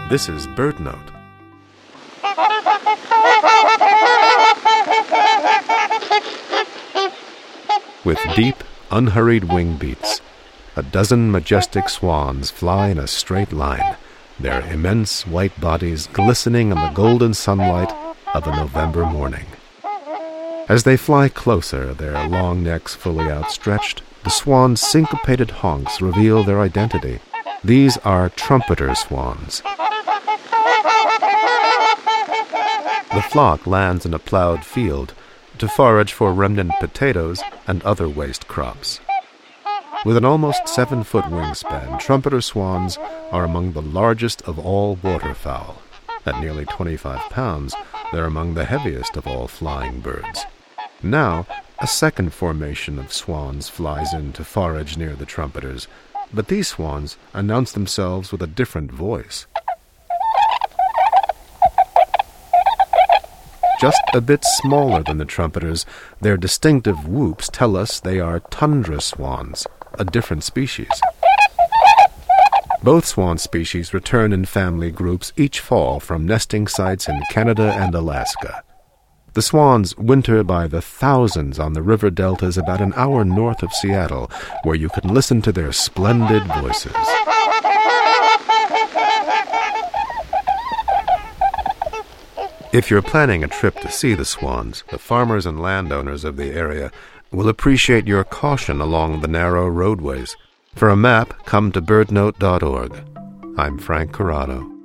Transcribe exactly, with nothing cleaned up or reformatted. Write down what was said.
This is BirdNote. With deep, unhurried wing beats, a dozen majestic swans fly in a straight line, their immense white bodies glistening in the golden sunlight of a November morning. As they fly closer, their long necks fully outstretched, the swans' syncopated honks reveal their identity. These are trumpeter swans. The flock lands in a plowed field to forage for remnant potatoes and other waste crops. With an almost seven-foot wingspan, trumpeter swans are among the largest of all waterfowl. At nearly twenty-five pounds, they're among the heaviest of all flying birds. Now, a second formation of swans flies in to forage near the trumpeters, but these swans announce themselves with a different voice. Just a bit smaller than the trumpeters, their distinctive whoops tell us they are tundra swans, a different species. Both swan species return in family groups each fall from nesting sites in Canada and Alaska. The swans winter by the thousands on the river deltas about an hour north of Seattle, where you can listen to their splendid voices. If you're planning a trip to see the swans, the farmers and landowners of the area will appreciate your caution along the narrow roadways. For a map, come to bird note dot org. I'm Frank Corrado.